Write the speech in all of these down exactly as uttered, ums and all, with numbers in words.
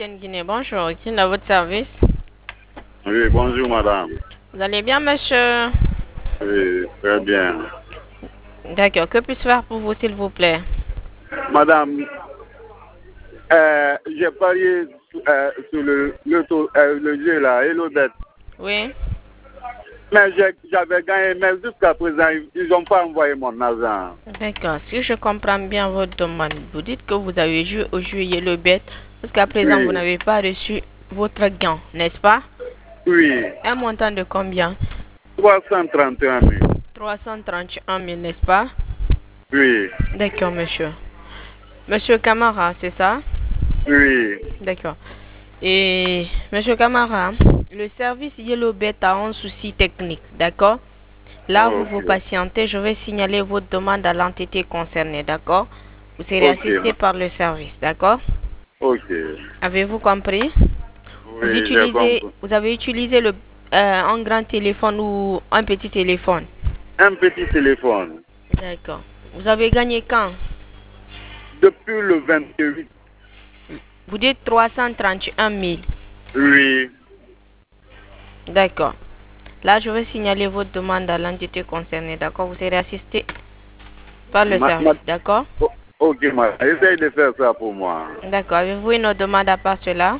Guinée, bonjour, qui est dans votre service? Oui, bonjour madame. Vous allez bien, monsieur? Oui, très bien. D'accord, que puis-je faire pour vous, s'il vous plaît? Madame, euh, j'ai parié euh, sur le, le, taux- euh, le jeu là, et le bête. Oui. Mais j'ai- j'avais gagné, mais jusqu'à présent, ils n'ont pas envoyé mon argent. D'accord, si je comprends bien votre demande, vous dites que vous avez joué au jeu Yellow Bet. Jusqu'à présent, vous Oui, n'avez pas reçu votre gain, n'est-ce pas? oui, Un montant de combien? trois cent trente et un mille. trois cent trente et un mille, n'est-ce pas? Oui, D'accord, monsieur. Monsieur Camara, c'est ça? oui, D'accord. Et monsieur Camara, le service Yellow Bet a un souci technique, d'accord? Là, vous vous ok, patientez, je vais signaler votre demande à l'entité concernée, d'accord? Vous serez ok, assisté ma- par le service, d'accord? ok. Avez-vous compris? Vous Oui, j'ai utilisez, compris. vous avez utilisé le, euh, un grand téléphone ou un petit téléphone? Un petit téléphone. D'accord. Vous avez gagné quand? Depuis le vingt-huit. Vous dites trois cent trente et un mille. Oui. D'accord. Là, je vais signaler votre demande à l'entité concernée, d'accord? Vous serez assisté par le Ma, ma- service, d'accord? o- ok, madame, essaye de faire ça pour moi. D'accord. Avez-vous une autre demande à part cela?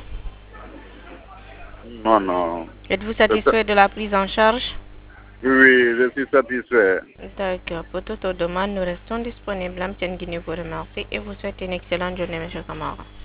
Non, non. Êtes-vous satisfait de la prise en charge? Oui, je suis satisfait. D'accord. Pour toute autre demande, nous restons disponibles. M. Guinée vous remercie et vous souhaite une excellente journée, M. Kamara.